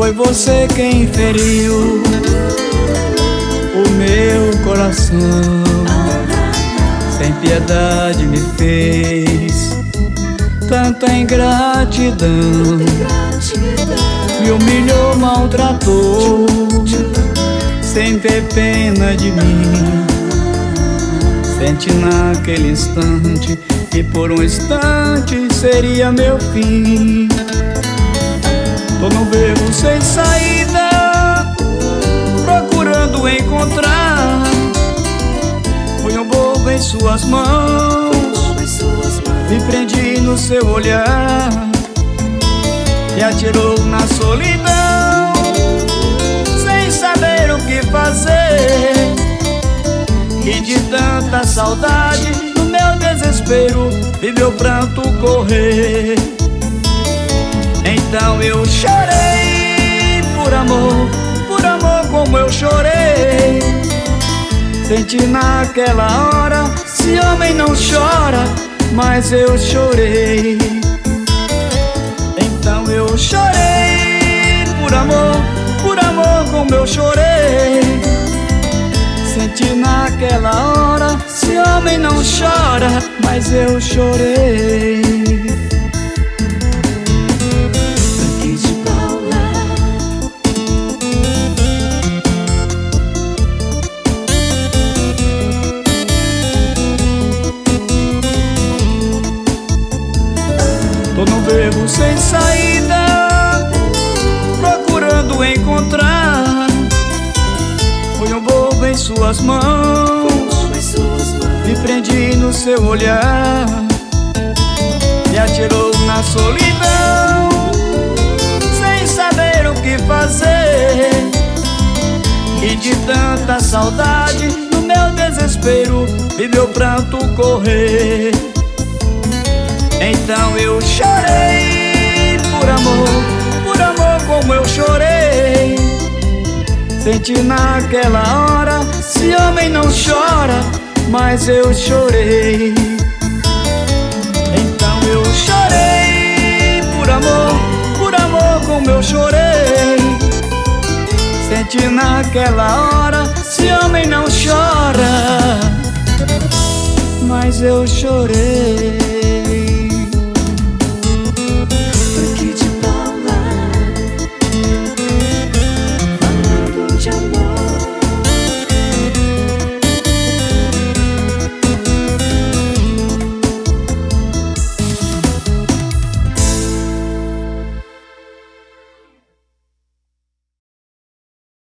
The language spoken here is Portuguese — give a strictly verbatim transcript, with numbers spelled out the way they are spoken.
Foi você quem feriu o meu coração, sem piedade me fez tanta ingratidão. Me humilhou, maltratou, sem ter pena de mim. Senti naquele instante que por um instante seria meu fim. Tô no beco sem saída, procurando encontrar. Fui um bobo em suas mãos, me prendi no seu olhar, me atirou na solidão, sem saber o que fazer. E de tanta saudade, no meu desespero, vi meu pranto correr. Então eu chorei por amor, por amor como eu chorei. Senti naquela hora, se homem não chora, mas eu chorei. Então eu chorei por amor, por amor como eu chorei. Senti naquela hora, se homem não chora, mas eu chorei. Tô no beco sem saída, procurando encontrar. Fui um bobo em suas mãos, me prendi no seu olhar, me atirou na solidão, sem saber o que fazer. E de tanta saudade, no meu desespero, vi meu pranto correr. Então eu chorei por amor, por amor como eu chorei. Senti naquela hora, se homem não chora, mas eu chorei. Então eu chorei por amor, por amor como eu chorei. Senti naquela hora, se homem não chora, mas eu chorei.